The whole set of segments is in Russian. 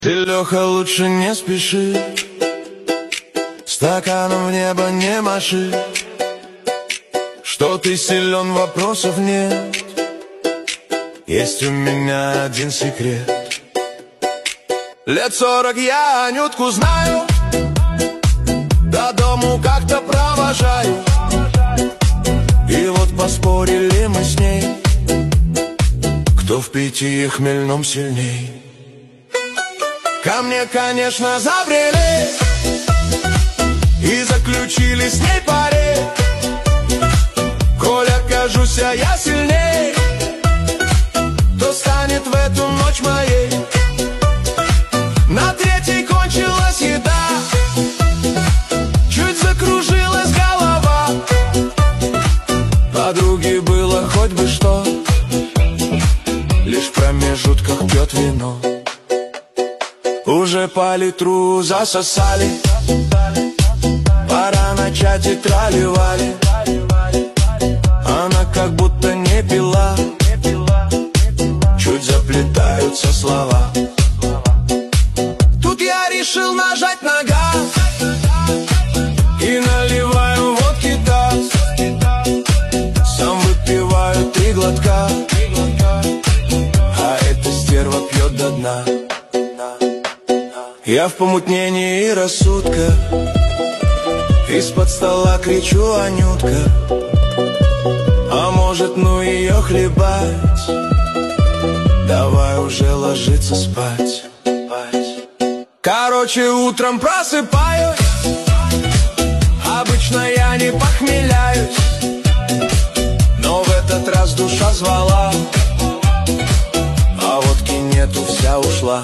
Ты, Леха, лучше не спеши, стаканом в небо не маши. Что ты силен, вопросов нет. Есть у меня один секрет. Лет 40 я Анютку знаю, до дому как-то провожаю. И вот поспорили мы с ней, кто в питье хмельном сильней. Ко мне, конечно, забрели и заключили с ней пари. Коль окажусь я сильней, то станет в эту ночь моей. На третьей кончилась еда, чуть закружилась голова. Подруге было хоть бы что, лишь в промежутках пьет вино. Уже по литру засосали, пора начать и трали-вали. Она как будто не пила, чуть заплетаются слова. Тут я решил нажать на газ и наливаю водки таз. Сам выпиваю 3 глотка, а эта стерва пьет до дна. Я в помутнении рассудка, из-под стола кричу: Анютка, а может, ну ее хлебать, давай уже ложиться спать. Короче, утром просыпаюсь, обычно я не похмеляюсь, но в этот раз душа звала, а водки нету, вся ушла.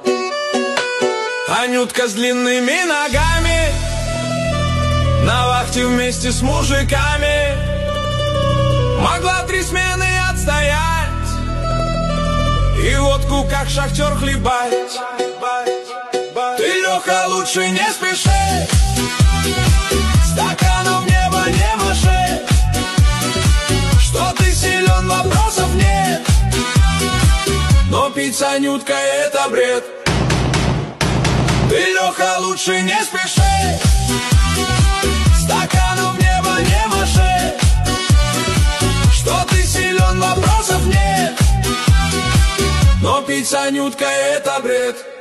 Анютка с длинными ногами на вахте вместе с мужиками могла 3 смены отстоять и водку как шахтер хлебать. Ты, Леха, лучше не спеши, стаканом в небо не маши. Что ты силен, вопросов нет, но пить с Анюткой это бред. Ты, Леха, лучше не спеши, стаканом в небо не маши. Что ты силен, вопросов нет, но пить с Анюткой это бред.